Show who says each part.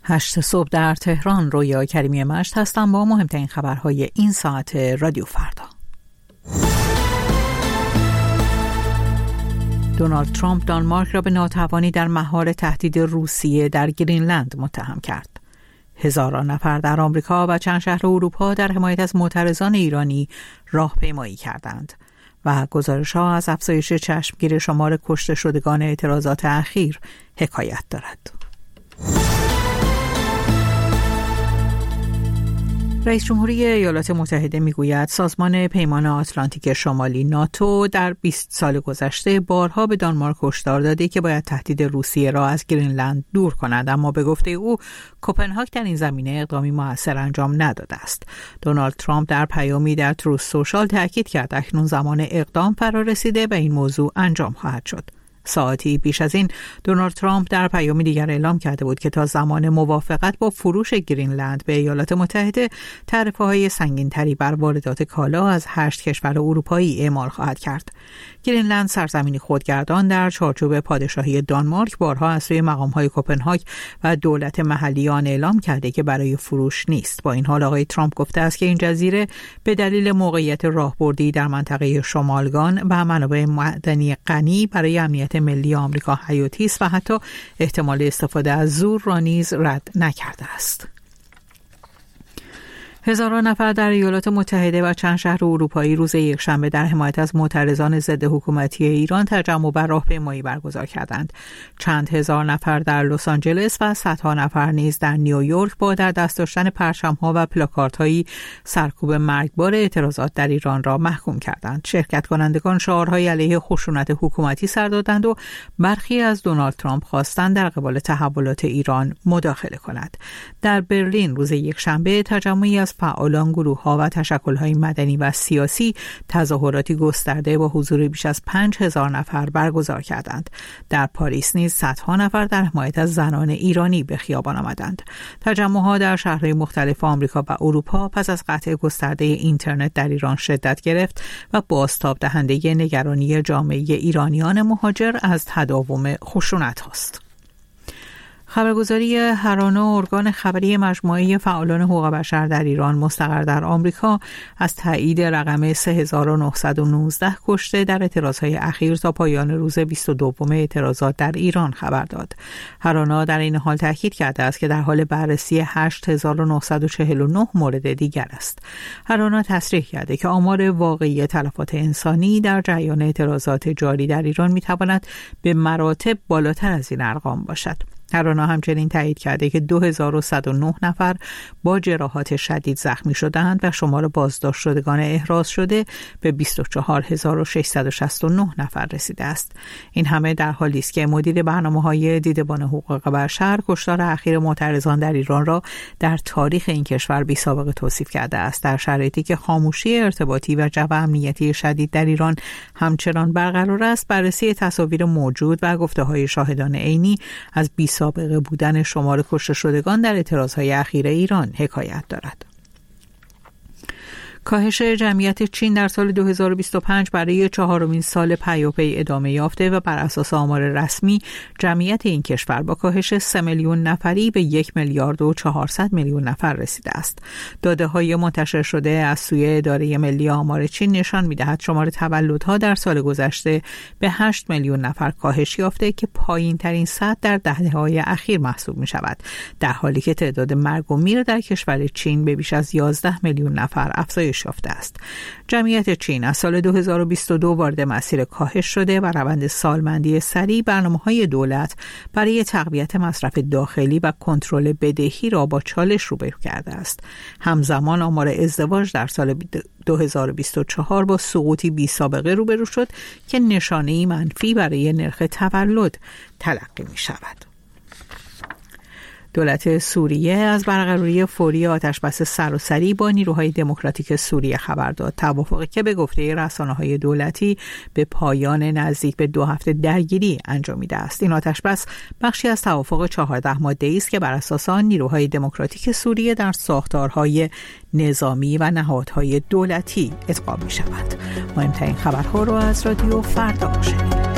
Speaker 1: 8 صبح در تهران. رویا کریمی مشت هستم با مهمترین خبرهای این ساعت رادیو فردا. دونالد ترامپ دانمارک را به ناتوانی در مهار تهدید روسیه در گرینلند متهم کرد. هزاران نفر در آمریکا و چند شهر اروپا در حمایت از معترضان ایرانی راهپیمایی کردند و گزارش‌ها از افزایش چشمگیر شمار کشته شدگان اعتراضات اخیر حکایت دارد. رئیس جمهوری ایالات متحده میگوید سازمان پیمان آتلانتیک شمالی ناتو در 20 سال گذشته بارها به دانمارک هشدار داده که باید تهدید روسیه را از گرینلند دور کند، اما به گفته او کوپنهاگ در این زمینه اقدامی مؤثر انجام نداده است. دونالد ترامپ در پیامی در تروث سوشال تاکید کرد اکنون زمان اقدام فرا رسیده و این موضوع انجام خواهد شد. ساعتی پیش از این دونالد ترامپ در پیام دیگر اعلام کرده بود که تا زمان موافقت با فروش گرینلند به ایالات متحده تعرفه‌های سنگین‌تری بر واردات کالا از 8 کشور اروپایی اعمال خواهد کرد. گرینلند سرزمینی خودگردان در چارچوب پادشاهی دانمارک بارها از سوی مقام‌های کوپنهاگ و دولت محلی آن اعلام کرده که برای فروش نیست. با این حال آقای ترامپ گفته است که این جزیره به دلیل موقعیت راهبردی در منطقه شمالگان و منابع معدنی غنی برای امنیت ملی آمریکا حیاتی است و حتی احتمال استفاده از زور را نیز رد نکرده است. هزاران نفر در ایالات متحده و چند شهر اروپایی روز یکشنبه در حمایت از معترضان ضد حکومتی ایران تجمع بر راهپیمایی برگزار کردند. چند هزار نفر در لس آنجلس و صدها نفر نیز در نیویورک با در دست داشتن پرچم‌ها و پلاکاردهایی سرکوب مرگبار اعتراضات در ایران را محکوم کردند. شرکت کنندگان شعارهای علیه خشونت حکومتی سر دادند و برخی از دونالد ترامپ خواستند در قبال تحولات ایران مداخله کند. در برلین روز یکشنبه تجمعی از فعالان، گروه‌ها و تشکل‌های مدنی و سیاسی تظاهراتی گسترده با حضور بیش از 5000 نفر برگزار کردند. در پاریس نیز صدها نفر در حمایت از زنان ایرانی به خیابان آمدند. تجمع‌ها در شهرهای مختلف آمریکا و اروپا پس از قطع گسترده اینترنت در ایران شدت گرفت و بازتاب دهنده نگرانی جامعه ایرانیان مهاجر از تداوم خشونت است. خبرگزاری هرانا، ارگان خبری مجموعه فعالان حقوق بشر در ایران مستقر در آمریکا، از تایید رقم 3919 کشته در اعتراضهای اخیر تا پایان روز 22 اعتراضات در ایران خبر داد. هرانا در این حال تاکید کرده است که در حال بررسی 8949 مورد دیگر است. هرانا تصریح کرده که آمار واقعی تلفات انسانی در جریان اعتراضات جاری در ایران میتواند به مراتب بالاتر از این ارقام باشد. هرانا همچنین تایید کرده که 2109 نفر با جراحات شدید زخمی شدند و شمار بازداشت شدگان احراز شده به 24669 نفر رسیده است. این همه در حالی است که مدیر برنامه‌های دیدبان حقوق بشر کشتار اخیر معترضان در ایران را در تاریخ این کشور بی‌سابقه توصیف کرده است. در شرایطی که خاموشی ارتباطی و جو امنیتی شدید در ایران همچنان برقرار است، بررسی تصاویر موجود و گفته‌های شاهدان عینی از سابقه بودن شمار کشته شدگان در اعتراضهای اخیر ایران حکایت دارد. کاهش جمعیت چین در سال 2025 برای 4مین سال پیاپی ادامه یافته و بر اساس آمار رسمی جمعیت این کشور با کاهش 3 میلیون نفری به 1,400,000,000 نفر رسیده است. داده‌های منتشر شده از سوی اداره ملی آمار چین نشان می‌دهد شمار تولدها در سال گذشته به 8 میلیون نفر کاهش یافته که پایین‌ترین سطح در دهه‌های اخیر محسوب می‌شود، در حالی که تعداد مرگ و میر در کشور چین به بیش از 11 میلیون نفر افزایش یافته است. جمعیت چین از سال 2022 وارد مسیر کاهش شده و روند سالمندی سریع برنامه‌های دولت برای تقویت مصرف داخلی و کنترل بدهی را با چالش روبرو کرده است. همزمان آمار ازدواج در سال 2024 با سقوطی بی‌سابقه روبرو شد که نشانه‌ای منفی برای نرخ تولد تلقی می‌شود. دولت سوریه از برقراری فوری آتشبس سراسری با نیروهای دموکراتیک سوریه خبر داد. توافقی که به گفته رسانه‌های دولتی به پایان نزدیک به 2 هفته درگیری انجامیده است. این آتشبس بخشی از توافق 14 ماده‌ای است که بر اساس آن نیروهای دموکراتیک سوریه در ساختارهای نظامی و نهادهای دولتی ادغام می‌شوند. مهمترین خبرها را از رادیو فردا شنیدید.